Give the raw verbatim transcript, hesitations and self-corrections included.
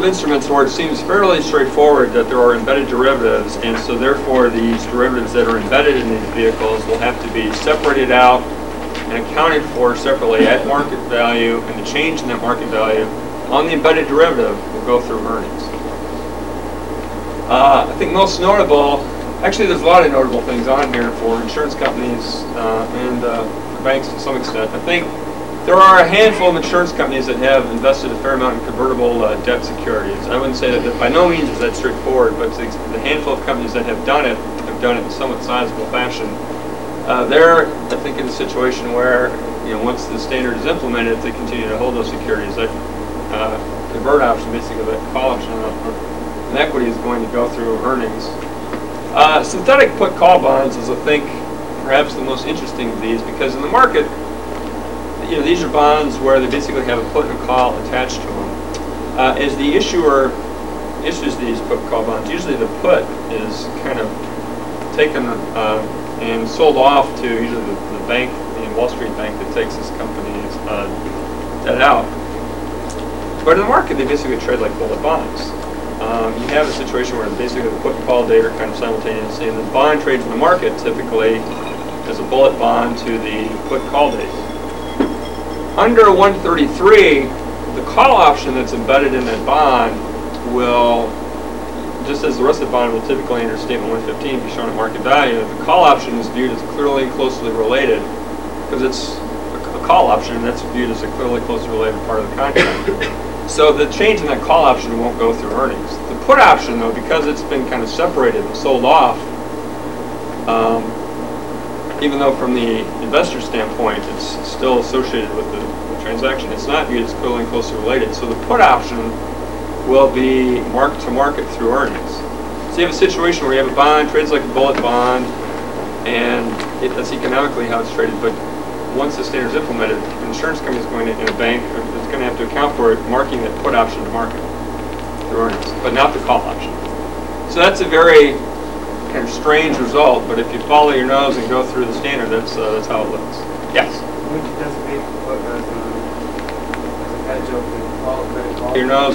instruments where it seems fairly straightforward that there are embedded derivatives, and so therefore these derivatives that are embedded in these vehicles will have to be separated out and accounted for separately at market value, and the change in that market value on the embedded derivative will go through earnings. Uh, I think most notable, actually there's a lot of notable things on here for insurance companies uh, and uh, for banks to some extent. I think there are a handful of insurance companies that have invested a fair amount in convertible uh, debt securities. I wouldn't say that, that by no means is that straightforward, but the, the handful of companies that have done it have done it in somewhat sizable fashion. Uh, they're, I think, in a situation where, you know, once the standard is implemented, if they continue to hold those securities, that uh, convert option, basically that call option on an equity, is going to go through earnings. Uh, synthetic put-call bonds is, I think, perhaps the most interesting of these, because in the market, you know, these are bonds where they basically have a put and a call attached to them. Uh, as the issuer issues these put-call bonds, usually the put is kind of taken uh, and sold off to usually the, the bank, the Wall Street bank that takes this company's uh, debt out. But in the market, they basically trade like bullet bonds. Um, you have a situation where basically the put and call date are kind of simultaneously, and the bond trades in the market typically as a bullet bond to the put-call date. Under one thirty-three, the call option that's embedded in that bond will, just as the rest of the bond will typically under statement one fifteen be shown at market value, the call option is viewed as clearly and closely related because it's a, a call option, and that's viewed as a clearly closely related part of the contract. So the change in that call option won't go through earnings. The put option, though, because it's been kind of separated and sold off, um, even though from the investor standpoint it's still associated with the, the transaction, it's not viewed as clearly and closely related. So the put option will be marked to market through earnings. So you have a situation where you have a bond, trades like a bullet bond, and it, that's economically how it's traded, but once the standard is implemented, the insurance company is going to, in a bank, is going to have to account for it, marking that put option to market through earnings, but not the call option. So that's a very kind of strange result, but if you follow your nose and go through the standard, that's uh, that's how it looks. Yes? Would you designate the put as a, as a hedge of the call, credit call? Your nose.